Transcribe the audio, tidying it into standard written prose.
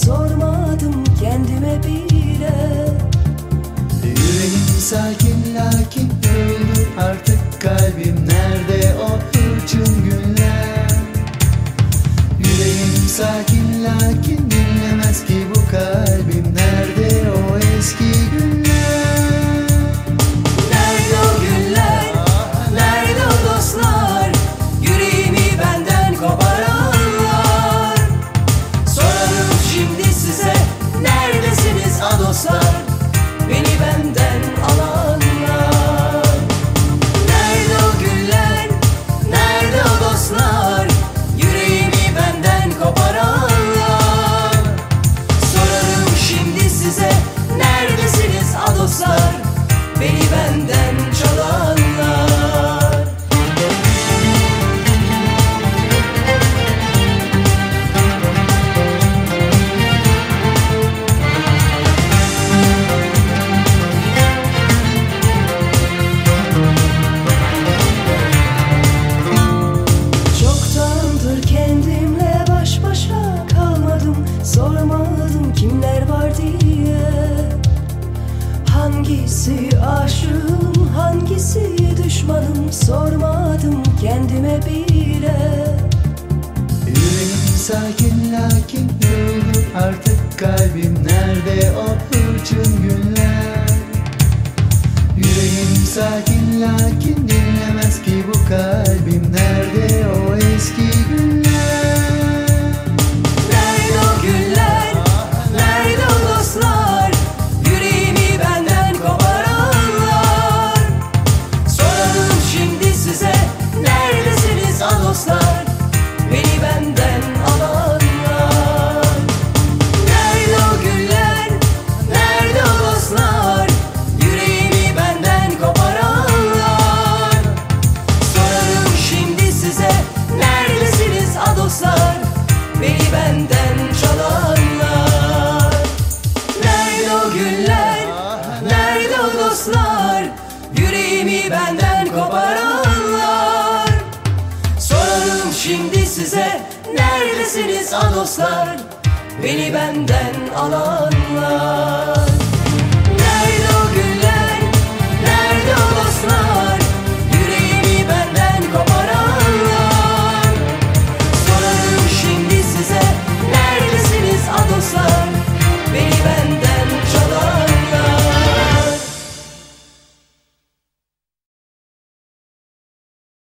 sormadım kendime bile. Yüreğim sakin lakin öldü artık kalbim. Nerede o hırçın günler? Yüreğim sakin lakin dinlemez ki bu kalbim. Nerede o eski günler? Nerede o günler? Nerede o dostlar? Yüreğimi benden koparanlar. Sorarım şimdi size, neredesiniz a dostlar? Beni benden alanlar. Nerede o günler? Nerede o dostlar? Yüreğimi benden koparanlar. Sorarım şimdi size, neredesiniz a dostlar? Beni benden çalanlar. Çoktandır kendimle baş başa kalmadım. Sormadım kimler var diye. Hangisi aşığım, hangisi düşmanım? Sormadım kendime bile. Yüreğim sakin lakin öldü artık kalbim. Nerede o hırçın günler? Yüreğim sakin lakin dinlemez ki bu kalbim. Nerede o eski günler? Nerede o günler? Nerede o dostlar? Yüreğimi benden koparanlar. Sorarım şimdi size, neredesiniz a dostlar? Beni benden alanlar. Nerede o günler? Nerede o dostlar? Yüreğimi benden koparanlar. Sorarım şimdi size, neredesiniz a dostlar? Beni benden çalanlar. Nerede o günler? Nerede o dostlar? Yüreğimi benden koparanlar. Sorarım şimdi size, neredesiniz a dostlar? Beni benden alanlar.